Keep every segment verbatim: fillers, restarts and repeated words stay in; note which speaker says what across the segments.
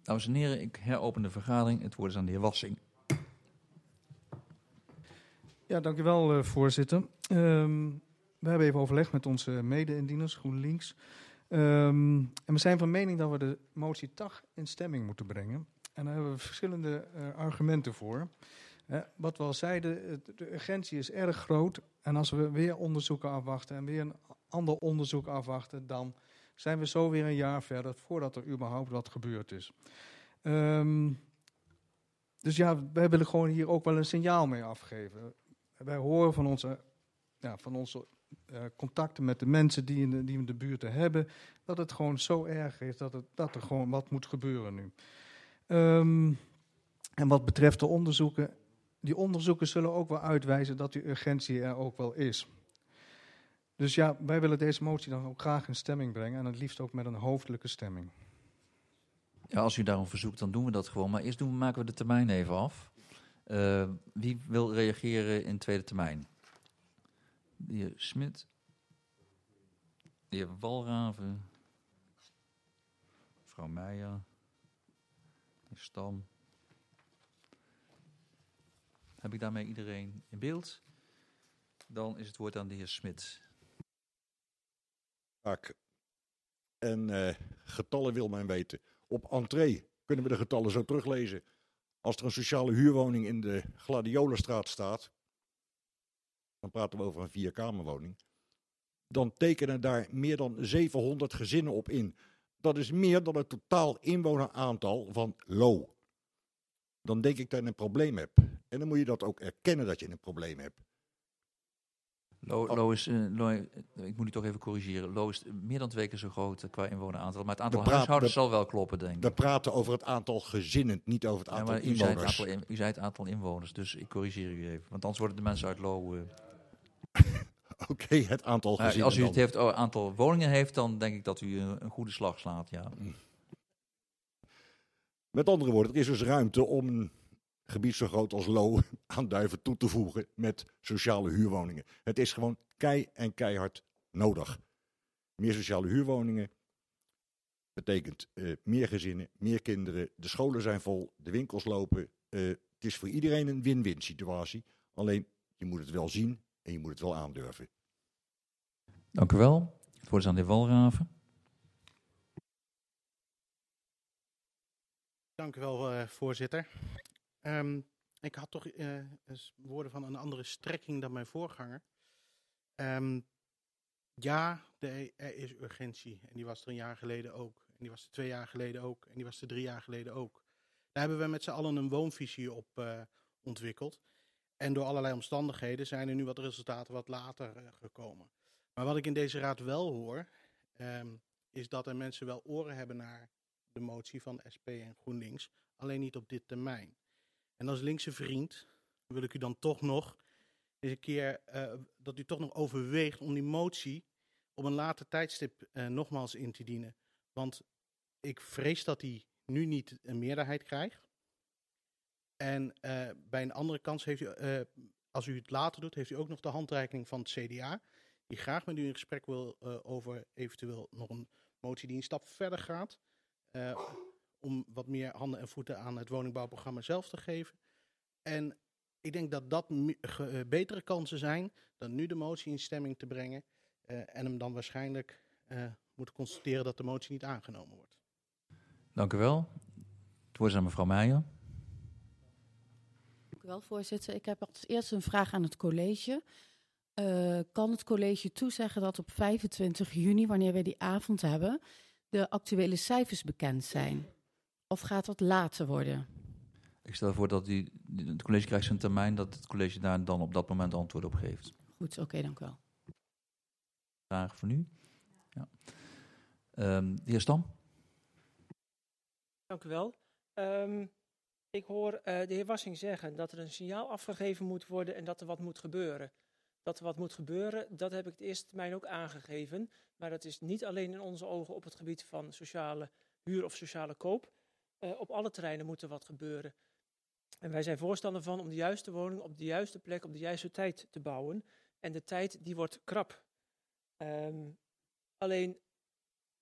Speaker 1: Dames en heren, ik heropen de vergadering. Het woord is aan de heer Wassing.
Speaker 2: Ja, dank u wel, uh, voorzitter. Um, we hebben even overlegd met onze mede-indieners, GroenLinks. Um, en we zijn van mening dat we de motie T A G in stemming moeten brengen. En daar hebben we verschillende uh, argumenten voor. Uh, wat we al zeiden, de urgentie is erg groot. En als we weer onderzoeken afwachten en weer een ander onderzoek afwachten, dan zijn we zo weer een jaar verder voordat er überhaupt wat gebeurd is. Um, dus ja, wij willen gewoon hier ook wel een signaal mee afgeven. Wij horen van onze, ja, van onze uh, contacten met de mensen die in de, die in de buurten hebben, dat het gewoon zo erg is dat, het, dat er gewoon wat moet gebeuren nu. Um, en wat betreft de onderzoeken, die onderzoeken zullen ook wel uitwijzen dat die urgentie er ook wel is. Dus ja, wij willen deze motie dan ook graag in stemming brengen en het liefst ook met een hoofdelijke stemming.
Speaker 1: Ja, als u daarom verzoekt, dan doen we dat gewoon. Maar eerst doen we, maken we de termijn even af. Uh, wie wil reageren in tweede termijn? De heer Smit. De heer Walraven. Mevrouw Meijer. De heer Stam. Heb ik daarmee iedereen in beeld? Dan is het woord aan de heer Smit.
Speaker 3: En uh, getallen wil men weten. Op entree kunnen we de getallen zo teruglezen. Als er een sociale huurwoning in de Gladiolenstraat staat, dan praten we over een vierkamerwoning, dan tekenen daar meer dan zevenhonderd gezinnen op in. Dat is meer dan het totaal inwoneraantal van Lo. Dan denk ik dat je een probleem hebt. En dan moet je dat ook erkennen dat je een probleem hebt.
Speaker 1: Lo, Lo is, uh, Lo, ik moet u toch even corrigeren. Lo is meer dan twee keer zo groot uh, qua inwoneraantal. Maar het aantal praat, huishoudens de, zal wel kloppen, denk ik.
Speaker 3: We praten over het aantal gezinnen, niet over het aantal ja, maar u inwoners.
Speaker 1: Zei het aantal, u zei het aantal inwoners, dus ik corrigeer u even. Want anders worden de mensen uit Lo... Uh...
Speaker 3: Oké, okay, het aantal gezinnen.
Speaker 1: Uh, als u
Speaker 3: dan.
Speaker 1: het heeft, oh, aantal woningen heeft, dan denk ik dat u een, een goede slag slaat, ja.
Speaker 3: Met andere woorden, er is dus ruimte om een gebied zo groot als Lo aan Duiven toe te voegen met sociale huurwoningen. Het is gewoon kei en keihard nodig. Meer sociale huurwoningen betekent uh, meer gezinnen, meer kinderen. De scholen zijn vol, de winkels lopen. Uh, het is voor iedereen een win-win situatie. Alleen, je moet het wel zien en je moet het wel aandurven.
Speaker 1: Dank u wel. Het woord is aan de heer Walraven.
Speaker 4: Dank u wel, uh, voorzitter. Um, ik had toch uh, woorden van een andere strekking dan mijn voorganger. Um, ja, de, er is urgentie. En die was er een jaar geleden ook. En die was er twee jaar geleden ook. En die was er drie jaar geleden ook. Daar hebben we met z'n allen een woonvisie op uh, ontwikkeld. En door allerlei omstandigheden zijn er nu wat resultaten wat later uh, gekomen. Maar wat ik in deze raad wel hoor, um, is dat er mensen wel oren hebben naar de motie van S P en GroenLinks. Alleen niet op dit termijn. En als linkse vriend wil ik u dan toch nog eens een keer uh, dat u toch nog overweegt om die motie op een later tijdstip uh, nogmaals in te dienen. Want ik vrees dat die nu niet een meerderheid krijgt. En uh, bij een andere kans heeft u, uh, als u het later doet, heeft u ook nog de handreiking van het C D A. Die graag met u in gesprek wil uh, over eventueel nog een motie die een stap verder gaat. Uh, om wat meer handen en voeten aan het woningbouwprogramma zelf te geven. En ik denk dat dat me- ge- uh, betere kansen zijn dan nu de motie in stemming te brengen. Uh, en hem dan waarschijnlijk uh, moeten constateren dat de motie niet aangenomen wordt.
Speaker 1: Dank u wel. Het woord is aan mevrouw Meijer.
Speaker 5: Dank u wel, voorzitter. Ik heb als eerste een vraag aan het college. Uh, kan het college toezeggen dat op vijfentwintig juni, wanneer we die avond hebben, de actuele cijfers bekend zijn? Of gaat dat later worden?
Speaker 1: Ik stel voor dat die, het college krijgt zijn termijn, dat het college daar dan op dat moment antwoord op geeft.
Speaker 5: Goed, oké, okay, dank u wel.
Speaker 1: Vragen voor nu? Ja. Um, de heer Stam.
Speaker 6: Dank u wel. Um, ik hoor uh, de heer Wassing zeggen dat er een signaal afgegeven moet worden en dat er wat moet gebeuren. Dat er wat moet gebeuren, dat heb ik de eerste termijn ook aangegeven. Maar dat is niet alleen in onze ogen op het gebied van sociale huur of sociale koop. Uh, op alle terreinen moet er wat gebeuren. En wij zijn voorstander van om de juiste woning op de juiste plek, op de juiste tijd te bouwen. En de tijd die wordt krap. Um, alleen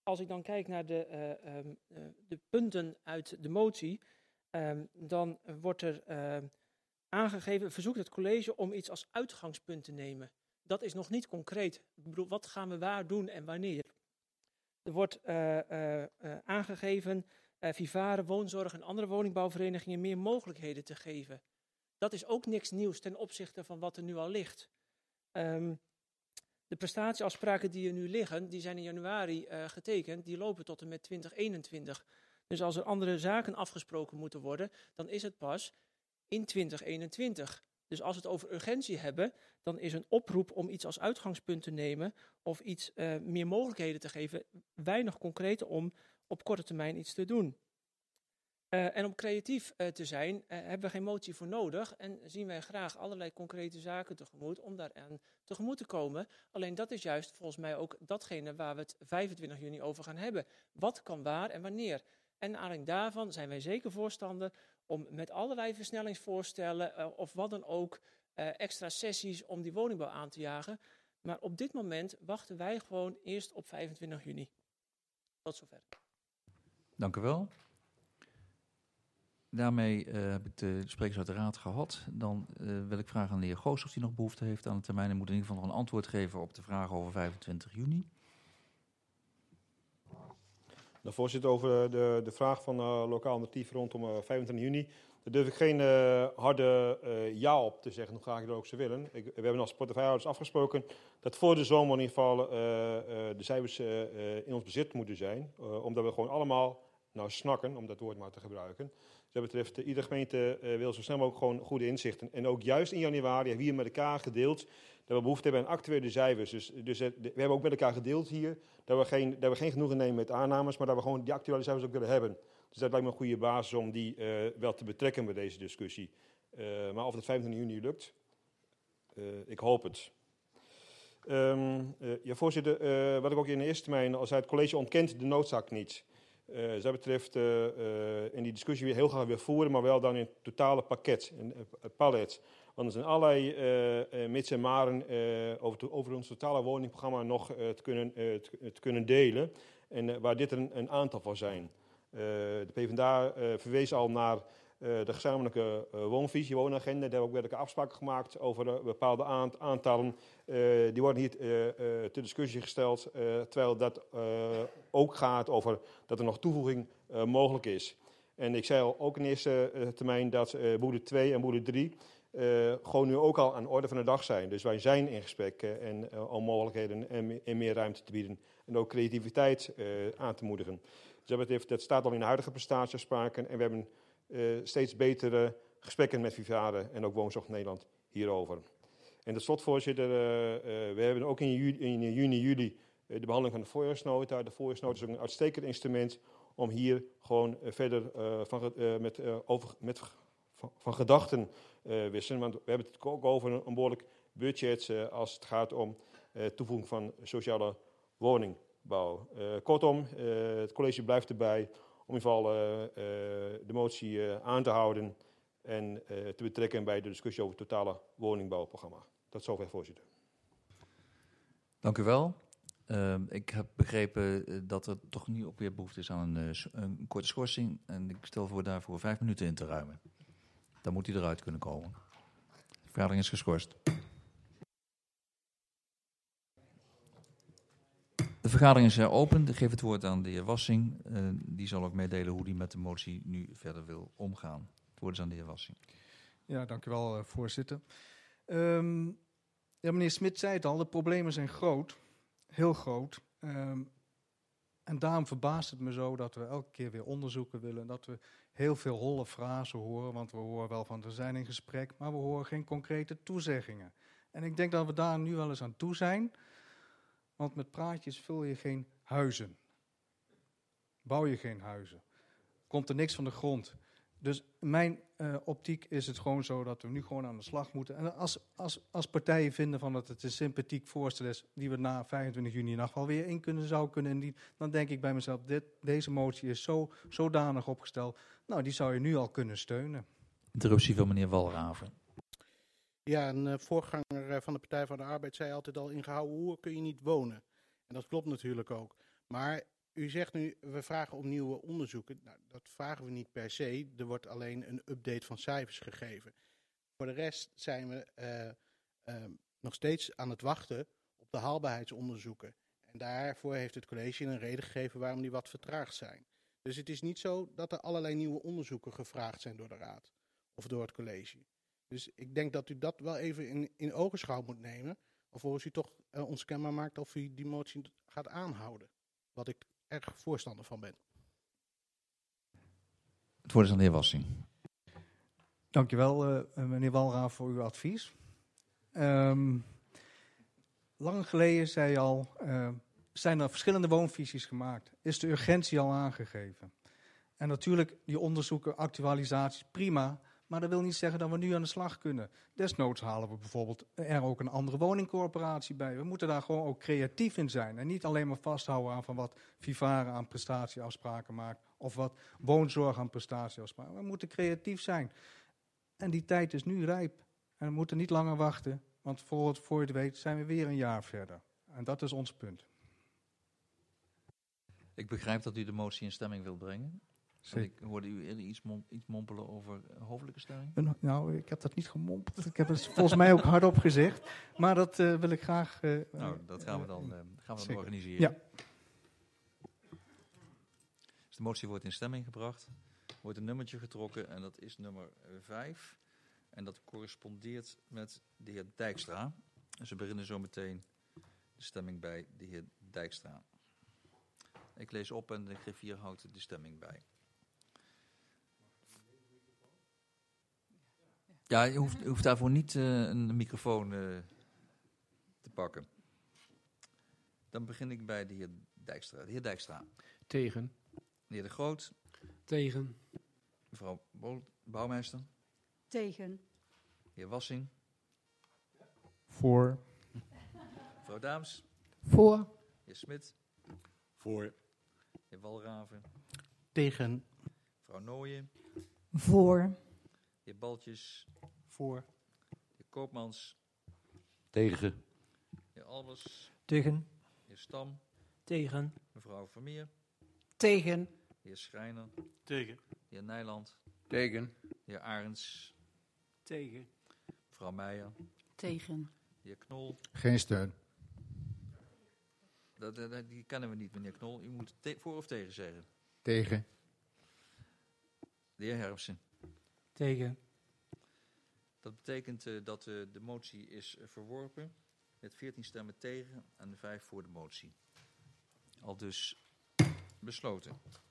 Speaker 6: als ik dan kijk naar de, uh, um, uh, de punten uit de motie, um, dan wordt er uh, aangegeven, verzoekt het college om iets als uitgangspunt te nemen. Dat is nog niet concreet. Ik bedoel, wat gaan we waar doen en wanneer? Er wordt uh, uh, uh, aangegeven uh, Vivare, woonzorg en andere woningbouwverenigingen meer mogelijkheden te geven. Dat is ook niks nieuws ten opzichte van wat er nu al ligt. Um, de prestatieafspraken die er nu liggen, die zijn in januari uh, getekend, die lopen tot en met twintig eenentwintig. Dus als er andere zaken afgesproken moeten worden, dan is het pas in twintig eenentwintig. Dus als we het over urgentie hebben, dan is een oproep om iets als uitgangspunt te nemen of iets uh, meer mogelijkheden te geven, weinig concreet om op korte termijn iets te doen. Uh, en om creatief uh, te zijn, uh, hebben we geen motie voor nodig en zien wij graag allerlei concrete zaken tegemoet om daaraan tegemoet te komen. Alleen dat is juist volgens mij ook datgene waar we het vijfentwintig juni over gaan hebben. Wat kan waar en wanneer? En naar aanleiding daarvan zijn wij zeker voorstander om met allerlei versnellingsvoorstellen uh, of wat dan ook uh, extra sessies om die woningbouw aan te jagen. Maar op dit moment wachten wij gewoon eerst op vijfentwintig juni. Tot zover.
Speaker 1: Dank u wel. Daarmee uh, heb ik de sprekers uit de raad gehad. Dan uh, wil ik vragen aan de heer Goos of hij nog behoefte heeft aan de termijn. En moet in ieder geval nog een antwoord geven op de vraag over vijfentwintig juni.
Speaker 7: Nou, voorzitter, over de, de vraag van uh, lokaal initiatief rondom uh, vijfentwintig juni. Daar durf ik geen uh, harde uh, ja op te zeggen, hoe graag ik dat ook zou willen. Ik, we hebben als portefeuillehouders afgesproken dat voor de zomer in ieder geval uh, uh, de cijfers uh, uh, in ons bezit moeten zijn. Uh, omdat we gewoon allemaal nou snakken, om dat woord maar te gebruiken. Dus dat betreft, uh, iedere gemeente uh, wil zo snel mogelijk gewoon goede inzichten. En ook juist in januari hebben we hier met elkaar gedeeld dat we behoefte hebben aan actuele cijfers. Dus, dus uh, we hebben ook met elkaar gedeeld hier dat we geen, dat we geen genoegen nemen met aannames, maar dat we gewoon die actuele cijfers ook willen hebben. Dus dat lijkt me een goede basis om die uh, wel te betrekken bij deze discussie. Uh, maar of het vijfentwintig juni lukt, uh, ik hoop het. Um, uh, ja, voorzitter, uh, wat ik ook in de eerste termijn al zei, het college ontkent de noodzaak niet. Uh, dus dat betreft uh, uh, in die discussie weer heel graag weer voeren, maar wel dan in het totale pakket, een uh, palet. Want er zijn allerlei uh, uh, mits en maren uh, over, to, over ons totale woningprogramma nog uh, te, kunnen, uh, te, te kunnen delen. En uh, waar dit er een, een aantal van zijn. Uh, de PvdA uh, verwees al naar uh, de gezamenlijke uh, woonvisie, woonagenda. Daar hebben we ook werkelijke afspraken gemaakt over uh, bepaalde aant aantallen. Uh, die worden hier uh, uh, ter discussie gesteld, uh, terwijl dat uh, ook gaat over dat er nog toevoeging uh, mogelijk is. En ik zei al ook in eerste uh, termijn dat uh, boede twee en boede drie uh, gewoon nu ook al aan de orde van de dag zijn. Dus wij zijn in gesprek uh, en, uh, om mogelijkheden en, en meer ruimte te bieden. En ook creativiteit uh, aan te moedigen. Dus dat betreft, dat staat al in de huidige prestatieafspraken. En we hebben uh, steeds betere gesprekken met Vivare en ook Woonzorg Nederland hierover. En tot slot, voorzitter, uh, uh, we hebben ook in juni, in juni, juli uh, de behandeling van de voorjaarsnota. De voorjaarsnota is ook een uitstekend instrument om hier gewoon uh, verder uh, van, uh, met, uh, over, met, van, van gedachten uh, wisselen. Want we hebben het ook over een, een behoorlijk budget uh, als het gaat om uh, toevoeging van sociale woningbouw. Uh, kortom, uh, het college blijft erbij om in ieder geval uh, uh, de motie uh, aan te houden en uh, te betrekken bij de discussie over het totale woningbouwprogramma. Tot zover, voorzitter.
Speaker 1: Dank u wel. Uh, ik heb begrepen uh, dat er toch nu ook weer behoefte is aan een, uh, een korte schorsing. En ik stel voor daarvoor vijf minuten in te ruimen. Dan moet hij eruit kunnen komen. De vergadering is geschorst. De vergadering is heropend. Ik geef het woord aan de heer Wassing. Uh, die zal ook meedelen hoe hij met de motie nu verder wil omgaan. Het woord is aan de heer Wassing.
Speaker 2: Ja, dank u wel, uh, voorzitter. Um, ja, meneer Smit zei het al, de problemen zijn groot. Heel groot. Um, en daarom verbaast het me zo dat we elke keer weer onderzoeken willen. Dat we heel veel holle frasen horen. Want we horen wel van, er zijn in gesprek, maar we horen geen concrete toezeggingen. En ik denk dat we daar nu wel eens aan toe zijn. Want met praatjes vul je geen huizen. Bouw je geen huizen. Komt er niks van de grond. Dus in mijn uh, optiek is het gewoon zo dat we nu gewoon aan de slag moeten. En als, als, als partijen vinden van dat het een sympathiek voorstel is die we na vijfentwintig juni nog wel weer in kunnen, zou kunnen indienen, dan denk ik bij mezelf, dit, deze motie is zo, zodanig opgesteld. Nou, die zou je nu al kunnen steunen.
Speaker 1: Interruptie van meneer Walraven.
Speaker 4: Ja, een uh, voorganger uh, van de Partij van de Arbeid zei altijd al, in gehouden hoer kun je niet wonen. En dat klopt natuurlijk ook. Maar u zegt nu, we vragen om nieuwe onderzoeken. Nou, dat vragen we niet per se. Er wordt alleen een update van cijfers gegeven. Voor de rest zijn we uh, uh, nog steeds aan het wachten op de haalbaarheidsonderzoeken. En daarvoor heeft het college een reden gegeven waarom die wat vertraagd zijn. Dus het is niet zo dat er allerlei nieuwe onderzoeken gevraagd zijn door de raad of door het college. Dus ik denk dat u dat wel even in, in ogenschouw moet nemen. Alvorens u toch uh, ons kenbaar maakt of u die motie gaat aanhouden. Wat ik erg voorstander van ben.
Speaker 1: Het woord is aan de heer Wassing.
Speaker 2: Dankjewel, uh, meneer Walraaf, voor uw advies. Um, lang geleden zei je al, uh, zijn er verschillende woonvisies gemaakt. Is de urgentie al aangegeven? En natuurlijk, die onderzoeken, actualisaties, prima. Maar dat wil niet zeggen dat we nu aan de slag kunnen. Desnoods halen we bijvoorbeeld er ook een andere woningcorporatie bij. We moeten daar gewoon ook creatief in zijn. En niet alleen maar vasthouden aan van wat Vivare aan prestatieafspraken maakt. Of wat woonzorg aan prestatieafspraken. We moeten creatief zijn. En die tijd is nu rijp. En we moeten niet langer wachten. Want voor, het, voor je het weet zijn we weer een jaar verder. En dat is ons punt.
Speaker 1: Ik begrijp dat u de motie in stemming wilt brengen. Ik hoorde u eerder iets, mom, iets mompelen over hoofdelijke stemming.
Speaker 2: Nou, ik heb dat niet gemompeld. Ik heb het volgens mij ook hardop gezegd. Maar dat uh, wil ik graag... Uh,
Speaker 1: nou, dat gaan we dan, uh, gaan we dan organiseren.
Speaker 2: Ja.
Speaker 1: Dus de motie wordt in stemming gebracht. Er wordt een nummertje getrokken en dat is nummer vijf. En dat correspondeert met de heer Dijkstra. Dus we beginnen zo meteen de stemming bij de heer Dijkstra. Ik lees op en de griffier houdt de stemming bij. Ja, je hoeft, je hoeft daarvoor niet uh, een microfoon uh, te pakken. Dan begin ik bij de heer Dijkstra. De heer Dijkstra.
Speaker 8: Tegen.
Speaker 1: De heer De Groot.
Speaker 8: Tegen.
Speaker 1: Mevrouw Bouwmeester.
Speaker 9: Tegen.
Speaker 1: De heer Wassing.
Speaker 2: Voor.
Speaker 1: Mevrouw Daams.
Speaker 5: Voor.
Speaker 1: De heer Smit.
Speaker 3: Voor.
Speaker 1: De heer Walraven.
Speaker 4: Tegen.
Speaker 1: Mevrouw Nooyen.
Speaker 9: Voor.
Speaker 1: De heer Baltjes.
Speaker 4: Voor.
Speaker 1: De heer Koopmans.
Speaker 10: Tegen.
Speaker 1: De heer Albers.
Speaker 8: Tegen.
Speaker 1: De heer Stam.
Speaker 8: Tegen.
Speaker 1: Mevrouw Vermeer.
Speaker 9: Tegen.
Speaker 1: De heer Schrijner.
Speaker 8: Tegen.
Speaker 1: De heer Nijland.
Speaker 10: Tegen.
Speaker 1: De heer Arends.
Speaker 8: Tegen.
Speaker 1: Mevrouw Meijer.
Speaker 5: Tegen.
Speaker 1: De heer Knol.
Speaker 11: Geen steun.
Speaker 1: Dat, dat, die kennen we niet, meneer Knol. U moet te- voor of tegen zeggen.
Speaker 11: Tegen.
Speaker 1: De heer Hermsen.
Speaker 8: Tegen.
Speaker 1: Dat betekent uh, dat uh, de motie is uh, verworpen. Met veertien stemmen tegen en vijf voor de motie. Al dus besloten.